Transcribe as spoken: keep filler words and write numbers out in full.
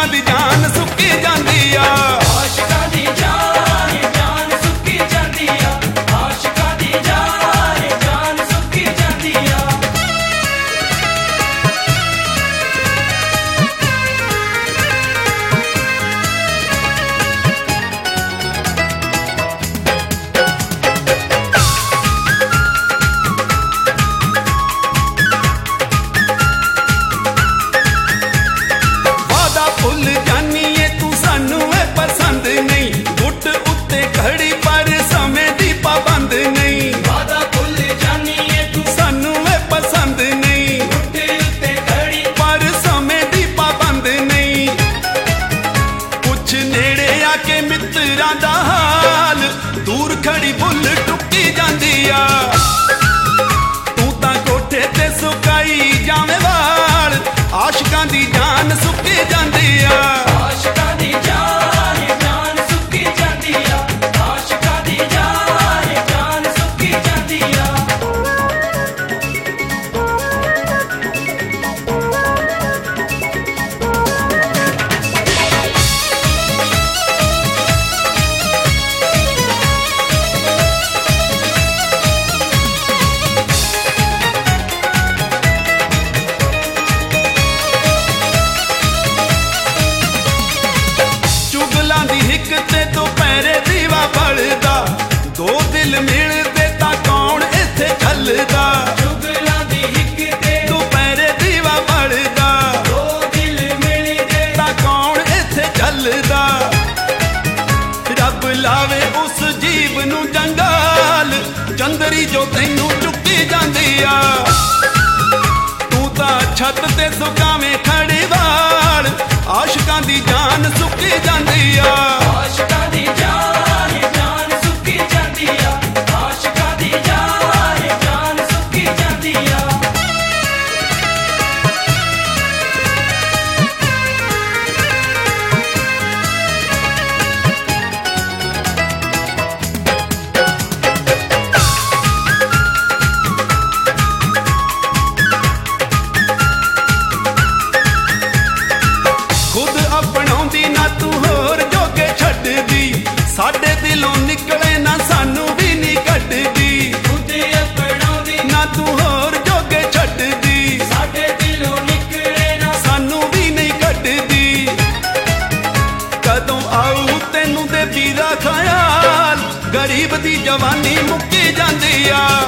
आशिकां दी जान सुक्की जांदी आ आशिकां दी जान जान सुक्की जांदी आ आशिकां दी जान जान सुक्की जांदी आ भुल जानी है तू सानू है पसंद नहीं गुट उत्ते खड़ी पर समय दी पाबंद नहीं वादा भुल जानी है तू सानू है पसंद नहीं गुट उत्ते खड़ी पर समय दी पाबंद नहीं कुछ नेड़े आके मित्रां दा हाल दूर खड़ी भुल टुकी जांदी आ तू तां कोठे ते सुकाई जावे वाल आशिकां दी जान सुक्की जांदी आ आशिकां दी जान जान सुक्की जांदी आ आशिकां दी जान जान सुक्की जांदी आ ते दोपहरे दीवा बलदा दो दिल मिलदे तां कौन इत्थे चलदा चुगलां दी हिक ते दोपहरे दीवा बलदा दो दिल मिलदे तां कौन इत्थे चलदा रब लावे उस जीव नू जंगाल चंदरी जो तैनू चुक्की जांदी आ तू तां छत ते सुकावें खड़ी वाल आशिकां दी जान सुक्की जांदी आ आशिकां दी जान जान सुक्की जांदी आ आशिकां दी जान जान सुक्की जांदी आ खुद अपनाउंदी ना तू होर जोगे छड्डदी साडे दिलों निकले ना सानू भी नहीं कड्डदी खुद अपनाउंदी ना तू होर जोगे छड्डदी साडे दिलों निकले ना सानू भी नहीं कड्डदी कदों आऊ तैनू दे पीरा ख्याल गरीब दी जवानी मुक्की जांदी आ